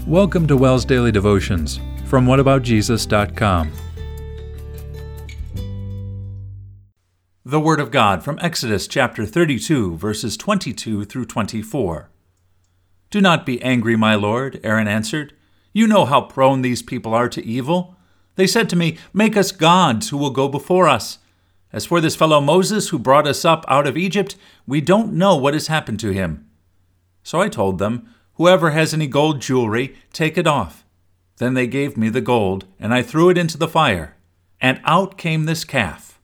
Welcome to WELS Daily Devotions from whataboutjesus.com. The Word of God from Exodus chapter 32, verses 22 through 24. "Do not be angry, my lord," Aaron answered. "You know how prone these people are to evil. They said to me, 'Make us gods who will go before us.' As for this fellow Moses who brought us up out of Egypt, we don't know what has happened to him." So I told them, 'Whoever has any gold jewelry, take it off.' Then they gave me the gold, and I threw it into the fire, and out came this calf."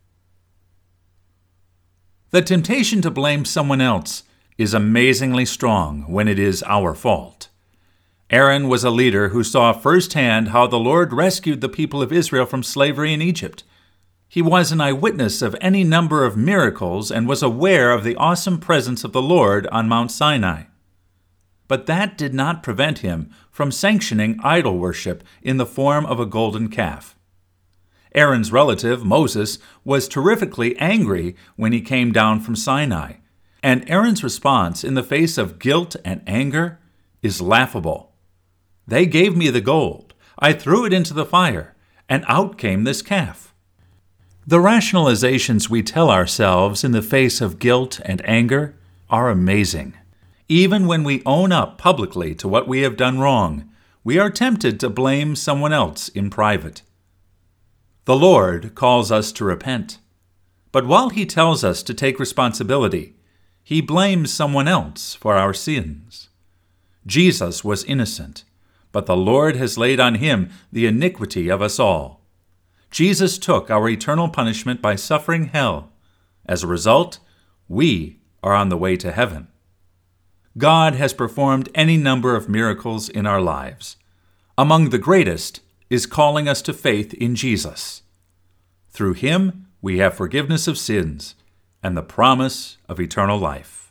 The temptation to blame someone else is amazingly strong when it is our fault. Aaron was a leader who saw firsthand how the Lord rescued the people of Israel from slavery in Egypt. He was an eyewitness of any number of miracles and was aware of the awesome presence of the Lord on Mount Sinai. But that did not prevent him from sanctioning idol worship in the form of a golden calf. Aaron's relative, Moses, was terrifically angry when he came down from Sinai, and Aaron's response in the face of guilt and anger is laughable. "They gave me the gold, I threw it into the fire, and out came this calf." The rationalizations we tell ourselves in the face of guilt and anger are amazing. Even when we own up publicly to what we have done wrong, we are tempted to blame someone else in private. The Lord calls us to repent, but while He tells us to take responsibility, He blames someone else for our sins. Jesus was innocent, but the Lord has laid on Him the iniquity of us all. Jesus took our eternal punishment by suffering hell. As a result, we are on the way to heaven. God has performed any number of miracles in our lives. Among the greatest is calling us to faith in Jesus. Through Him, we have forgiveness of sins and the promise of eternal life.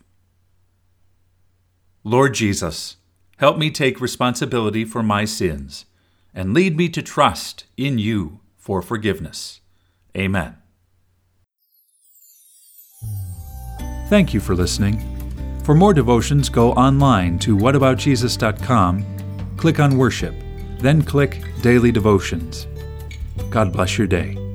Lord Jesus, help me take responsibility for my sins and lead me to trust in You for forgiveness. Amen. Thank you for listening. For more devotions, go online to whataboutjesus.com, click on Worship, then click Daily Devotions. God bless your day.